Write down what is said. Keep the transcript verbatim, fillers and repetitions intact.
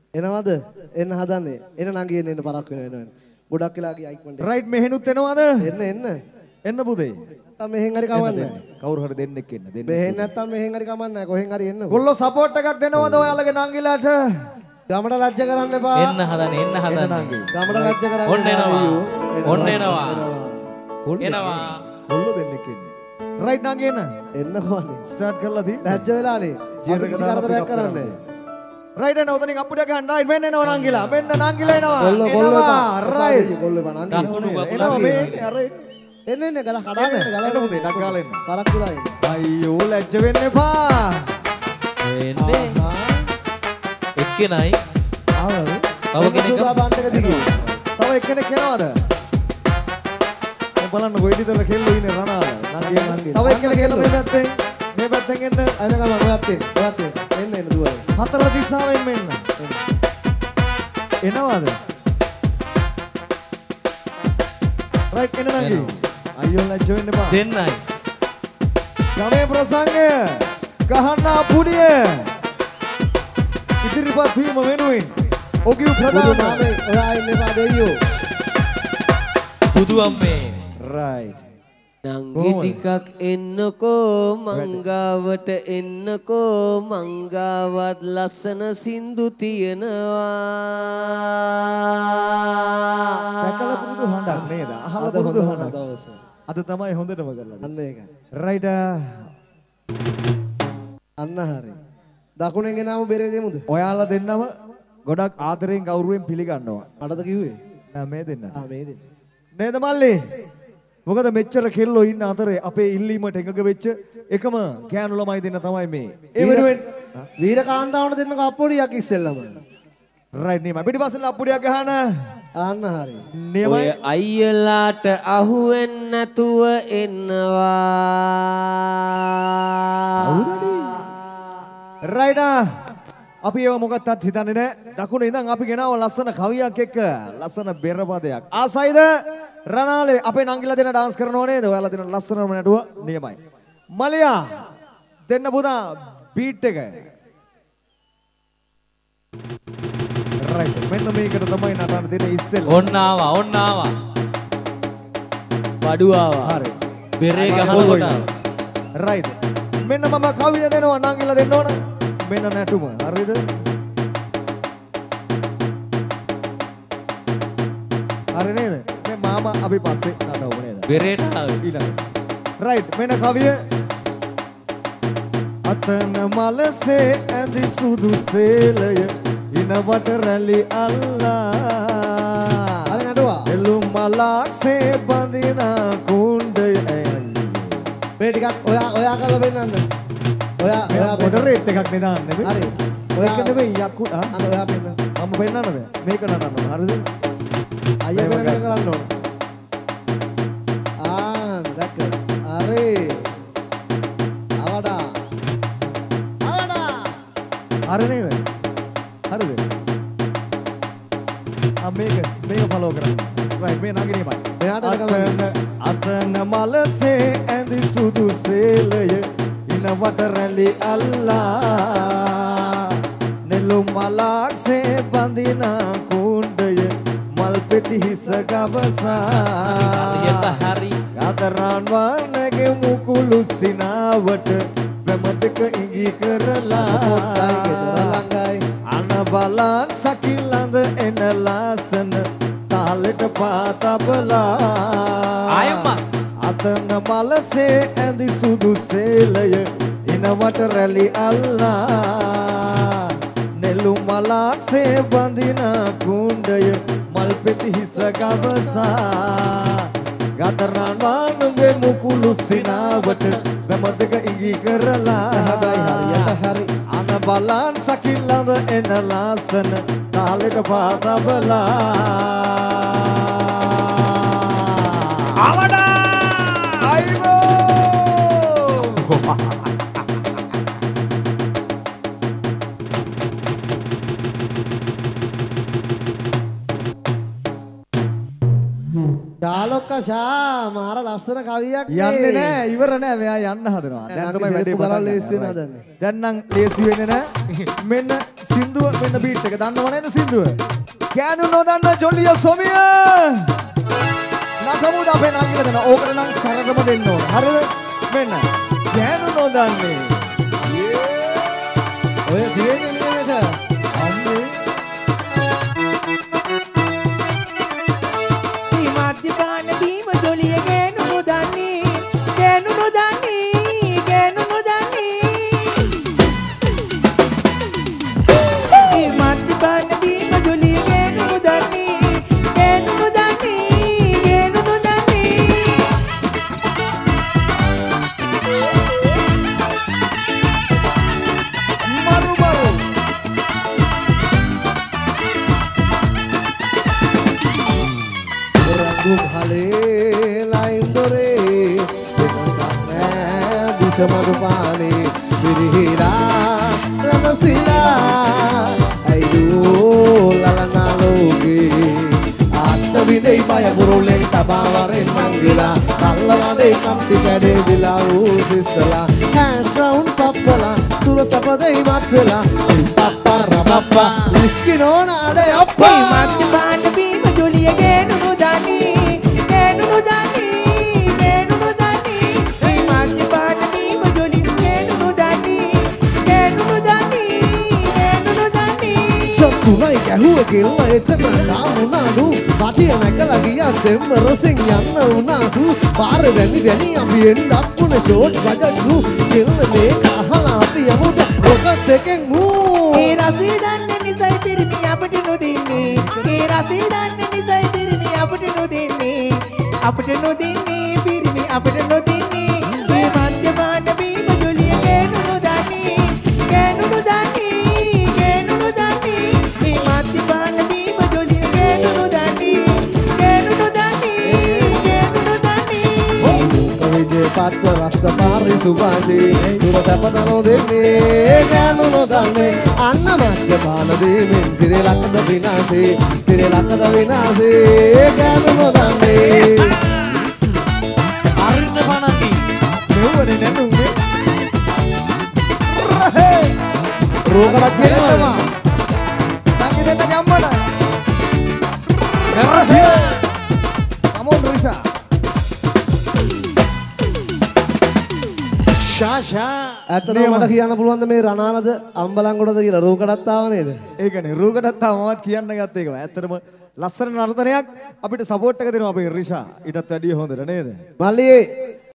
එනවද? එන්න හදන්නේ. එන්න නංගි එන්න එන්න පරක් වෙන වෙන. ගොඩක් වෙලා ගියා ඉක්මනට. රයිට් මෙහෙනුත් එනවද? එන්න එන්න. එන්න පුතේ. නැත්තම් මෙහෙන් හරි කමන්නේ. කවුරු හරි දෙන්නෙක් එන්න දෙන්න. මෙහෙන් නැත්තම් මෙහෙන් හරි කමන්නේ. කොහෙන් හරි එන්නකෝ. ගොල්ලෝ සපෝට් එකක් දෙනවද ඔයාලගේ නංගිලාට? ගමඩ ලැජ්ජ කරන්න එපා. එන්න හදන්නේ එන්න හදන්නේ. ගමඩ ලැජ්ජ කරන්න. ඔන්න එනවා. ඔන්න එනවා. එනවා. කොල්ලෝ දෙන්නෙක් එන්නේ. රයිට් නංගි එන්න. එන්න කොහොනේ. ස්ටාර්ට් කරලා තියෙන්නේ. ලැජ්ජ වෙලානේ. ජීර් එක දාලා කරදරයක් කරන්නේ. රයිට් එන්න උතනින් අප්පුඩිය ගහන්න. රයිට් මෙන්න එනවා නංගිලා. මෙන්න නංගිලා එනවා. කොල්ලෝ කොල්ලෝ එපා. රයිට්. කොල්ලෝ එපා නංගි. දකුණු එනවා මේ රයිට්. එන්න එන්න ගල කඩාගෙන ගල එන්න පුතේ ඩක් ගාලා එන්න. පරක් වෙලා එන්න. අයියෝ ලැජ්ජ වෙන්න එපා. එන්නේ. එක්කෙනයි. ආවද? තව කෙනෙක් තව එක්කෙනෙක් එනවද? දැන් බලන්න කොයිදිතර කෙල්ලෝ ඉන්නේ රණාල. නංගි නංගි. තව එක්කෙනෙක් එන්න මේ පැත්තෙන්. මේ පැත්තෙන් එන්න. අයන ගම ඔයත් එන්න. ඔයත් එන්න. එන්න එන්න දුවලා. හතර දිශාවෙන් මෙන්න. එනවද? රයිට් එන්න නංගි. අයියෝ ලැජ්ජ වෙන්න එපා. දෙන්නයි. ගමේ ප්‍රසංගය ගහන්න පුඩිය ඉදිරිපත් වීම වෙනුවෙන් ඔගිව් ප්‍රධාන ඔයා ඉන්න එපා දෙයියෝ. බුදු අම්මේ. රයිට්. නංගි ටිකක් එන්නකෝ මංගාවට එන්නකෝ මංගාවත් ලස්සන සින්දු තියෙනවා. දැකලා පුරුදු හඬක් නේද? අහලා පුරුදු හඬක්. අද තමයි හොඳටම කරලා. අන්න ඒකයි. රයිට්. අන්න හරි. දකුණෙන් ගෙනාම බෙරේ දෙමුද? ඔයාලා දෙන්නම ගොඩක් ආදරෙන් ගෞරවයෙන් පිළිගන්නවා. මටද කිව්වේ? නෑ මේ දෙන්න. ආ මේ දෙන්න. නේද මල්ලි? මොකද මෙච්චර කෙල්ලෝ ඉන්න අතරේ අපේ ඉල්ලීමට එකඟ වෙච්ච එකම ගෑනු ළමයි දෙන්න තමයි මේ. ඒ වෙනුවෙන් වීර කාන්තාවන්ට දෙන්න කප්පොඩියක් ඉස්සෙල්ලම. රයිට් නේ මම පිටිපස්සෙන් අප්පුඩියක් ගහන. අන්න හරි. ඔය අයියලාට අහුවෙන්නේ නැතුව එන්නවා. රයිට්. අපි ඒව මොකක්වත් හිතන්නේ නැහැ. දකුණේ ඉඳන් අපි ගෙනාව ලස්සන කවියක් එක්ක ලස්සන බෙරපදයක්. ආසයිද? රනාලේ අපේ නංගිලා දෙන ඩාන්ස් කරනව නේද? ඔයාලා දෙන ලස්සනම නටුව නියමයි. මලියා දෙන්න පුතා බීට් එක. රයිට්. මෙන්න මේකට තමයි නටන්න දෙන ඉස්සෙල්ලා. ඔන්න ආවා ඔන්න ආවා. බඩු ආවා. හරි. බෙරේ ගහනකොට. රයිට්. මෙන්න මම කවිය දෙනවා නංගිලා දෙන්න ඕන. මෙන්න නටුම. හරිද? හරි නේද? මේ මාමා අපි පස්සේ නටවමු නේද? බෙරේට ආවේ. ඊළඟ. රයිට්. මෙන්න කවිය. අතන මලසේ ඇඳි සුදු සේලය ඉනවට රැලි අල්ලා. හරි නටුවා. එළුම් මලසේ බඳින කුණ්ඩය ඇයි. මේ ටිකක් ඔයා ඔයා කරලා පෙන්නන්න. ඔයා ඔයා පොඩ රේට් එකක් නෙදාන්නේ. හරි. ඔයා කද මේ යක්කු ආ අන්න ඔයා පෙන්නන්න. මම පෙන්නන්නද? මේක නටන්න. හරිද? අයියා කරන්න කරන්න ඕන. ආ දැක්ක. හරි. අවඩා. අවඩා. හරි නේද? හරිද? ආ මේක මේක ෆලෝ කරන්න. රයිට් මේ නගිනීමයි. මෙයාට අතන අතන මලසේ ඇඳි සුදු සේලය ඉනවට රැලි අල්ලා. නෙළුම් මලක්සේ බඳින කුණ්ඩය මල් පෙති හිස ගවසා. හරියට හරි. ගතරන් වන්නගේ මුකුළු සිනාවට ප්‍රමදක ඉඟි කරලා. අන බලන් සකිලඳ එන ලාසන තාලෙට පාතබලා. ආයම්මා. අතන මලසේ ඇඳි සුදු සේලය ඉනවට රැලි අල්ලා. නෙළුම් මලක්සේ බඳින කුණ්ඩය මල් පෙති හිස ගවසා. ගතරන් වන්නගේ මුකුළු සිනාවට ප්‍රමදක ඉඟි කරලා. හරි. අන බලන් සකිලඳ එන ලාසන තාලෙට පාතබලා. අවඩා. අයිබෝ. ශාලෝ ඔක්කෂා මාර ලස්සන කවියක් යන්නේ නෑ ඉවර නෑ මෙයා යන්න හදනවා. දැන් තමයි වැඩේ පටන් ගන්න. ලේසි වෙන හදන්නේ. දැන් නම් ලේසි වෙන්නේ නෑ. මෙන්න සින්දුව මෙන්න බීට් එක දන්නව නේද සින්දුව? කෑනු නොදන්න ජොලිය සොමිය. නටමුද අපේ නංගිලා දෙන. ඕකට නම් සරගම දෙන්න ඕන. හරිද? මෙන්න. කෑනු නොදන්නේ. ඔය දිවෙන්නේ නියමෙට. අම්මේ. මේ මද්යපාන බීම ජොලිය ගෑනු නොදන්නේ. ගෑනු නොදන්නේ. ගෑනු නොදන්නේ. මේ මද්යපාන බීම ජොලිය ගෑනු නොදන්නේ. ගෑනු නොදන්නේ. ගෑනු නොදන්නේ. මරු මරු. රංගු භලේ ලයින් දොරේ දෙකක් නෑ විසමදු පානේ විරිහිලා රමසිලා අයියෝ ලලනා ලෝකේ ආත්ත විදේ පය පුරුලෙන් තබා වරෙන් මංගිලා කල්ලවඩේ කම්පි කැඩේ දිලා වූ සිස්සලා හැස් රවුන්ඩ් පප්පලා සුර සපදේ මත්සලා පප්පා රපප්පා විස්කි නෝන අඩේ අප්පා මේ මද්යපාන බීම ජොලිය ගෑනු නොදන්නේ. ගෑනු නොදන්නේ. ගෑනු නොදන්නේ. මේ මද්යපාන බීම ජොලිය ගෑනු නොදන්නේ. ගෑනු නොදන්නේ. ගෑනු නොදන්නේ. සතුනයි ගැහුව කෙල්ල එතන නාමුණාඩු පටිය නැකලා ගියා දෙම්මරසෙන් යන්න උනාසු පාර වැනි වැනි අපි එන්නක් උනේ ෂෝට් බජට්ටු කෙල්ල මේ කහලා අපි යමුද රොකට් එකෙන් මූ ඒ රසී දන්නේ නිසයි පිරිමි අපට නොදෙන්නේ. ඒ රසී දන්නේ නිසයි පිරිමි අපට නොදෙන්නේ. අපට නොදෙන්නේ පිරිමි අපට නොදෙන්නේ. මේ මද්යපාන බීම ජොලිය ගෑනු නොදන්නේ. ගෑනු නොදන්නේ. ගෑනු නොදන්නේ. මේ මද්යපාන බීම ජොලිය ගෑනු නොදන්නේ. ගෑනු නොදන්නේ. ගෑනු නොදන්නේ. විජේ පත්ව රස්ත පාරි සුභාදී දුර සැපතනෝ දෙන්නේ ගෑනු නොදන්නේ අන්න මත්ය පාන දෙමින් සිරේ ලක්කද විනාසේ සිරේ ලක්කද විනාසේ ගෑනු නොදන්නේ අරින්න පනති. මෙව්වනේ නැතුනේ. රෝගලක් කියනවා නංගි දෙන්න යම්මඩ. කමෝන් රිෂා. ෂාෂා. ඇත්තටම මට කියන්න පුළුවන්ද මේ රණාලද අම්බලන්ගොඩද කියලා රෝකඩත් ආව නේද ඒකනේ රූකටත් මමත් කියන්න ගත්ත එක. ඇත්තටම ලස්සන නර්තනයක් අපිට සපෝට් එක දෙනවා අපේ රිෂා. ඊටත් වැඩිය හොඳට නේද? මල්ලියේ